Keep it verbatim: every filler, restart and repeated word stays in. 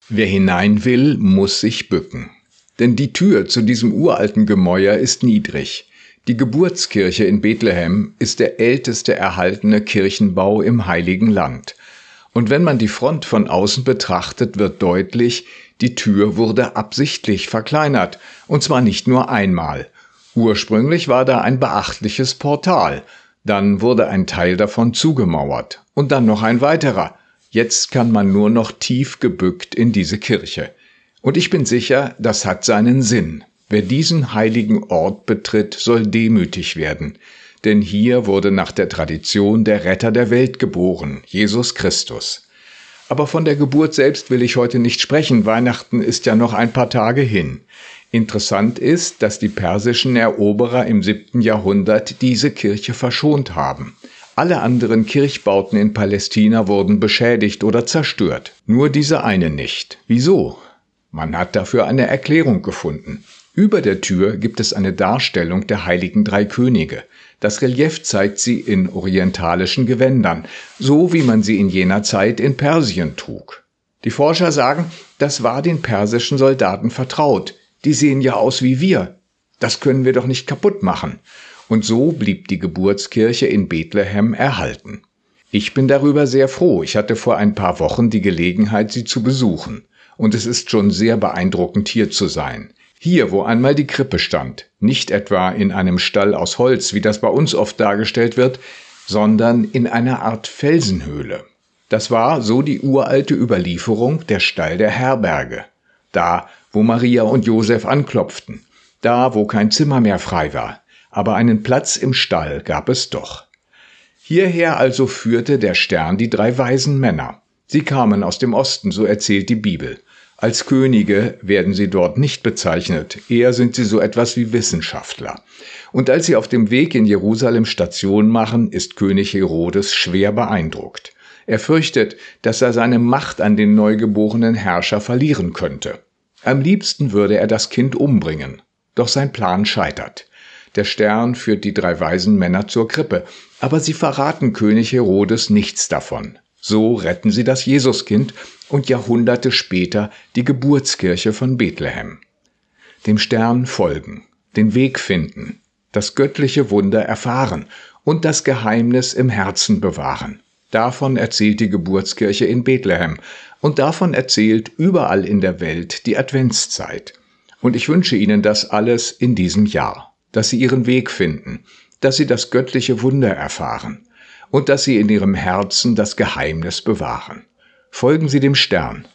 Wer hinein will, muss sich bücken. Denn die Tür zu diesem uralten Gemäuer ist niedrig. Die Geburtskirche in Bethlehem ist der älteste erhaltene Kirchenbau im Heiligen Land. Und wenn man die Front von außen betrachtet, wird deutlich, die Tür wurde absichtlich verkleinert, und zwar nicht nur einmal. Ursprünglich war da ein beachtliches Portal, dann wurde ein Teil davon zugemauert und dann noch ein weiterer. Jetzt kann man nur noch tief gebückt in diese Kirche. Und ich bin sicher, das hat seinen Sinn. Wer diesen heiligen Ort betritt, soll demütig werden. Denn hier wurde nach der Tradition der Retter der Welt geboren, Jesus Christus. Aber von der Geburt selbst will ich heute nicht sprechen. Weihnachten ist ja noch ein paar Tage hin. Interessant ist, dass die persischen Eroberer im siebten Jahrhundert diese Kirche verschont haben. Alle anderen Kirchbauten in Palästina wurden beschädigt oder zerstört. Nur diese eine nicht. Wieso? Man hat dafür eine Erklärung gefunden. Über der Tür gibt es eine Darstellung der heiligen drei Könige. Das Relief zeigt sie in orientalischen Gewändern, so wie man sie in jener Zeit in Persien trug. Die Forscher sagen, das war den persischen Soldaten vertraut. Die sehen ja aus wie wir. Das können wir doch nicht kaputt machen. Und so blieb die Geburtskirche in Bethlehem erhalten. Ich bin darüber sehr froh. Ich hatte vor ein paar Wochen die Gelegenheit, sie zu besuchen. Und es ist schon sehr beeindruckend, hier zu sein. Hier, wo einmal die Krippe stand, nicht etwa in einem Stall aus Holz, wie das bei uns oft dargestellt wird, sondern in einer Art Felsenhöhle. Das war, so die uralte Überlieferung, der Stall der Herberge. Da, wo Maria und Josef anklopften. Da, wo kein Zimmer mehr frei war. Aber einen Platz im Stall gab es doch. Hierher also führte der Stern die drei weisen Männer. Sie kamen aus dem Osten, so erzählt die Bibel. Als Könige werden sie dort nicht bezeichnet, eher sind sie so etwas wie Wissenschaftler. Und als sie auf dem Weg in Jerusalem Station machen, ist König Herodes schwer beeindruckt. Er fürchtet, dass er seine Macht an den neugeborenen Herrscher verlieren könnte. Am liebsten würde er das Kind umbringen, doch sein Plan scheitert. Der Stern führt die drei weisen Männer zur Krippe, aber sie verraten König Herodes nichts davon. So retten sie das Jesuskind und Jahrhunderte später die Geburtskirche von Bethlehem. Dem Stern folgen, den Weg finden, das göttliche Wunder erfahren und das Geheimnis im Herzen bewahren. Davon erzählt die Geburtskirche in Bethlehem und davon erzählt überall in der Welt die Adventszeit. Und ich wünsche Ihnen das alles in diesem Jahr. Dass sie ihren Weg finden, dass sie das göttliche Wunder erfahren und dass sie in ihrem Herzen das Geheimnis bewahren. Folgen Sie dem Stern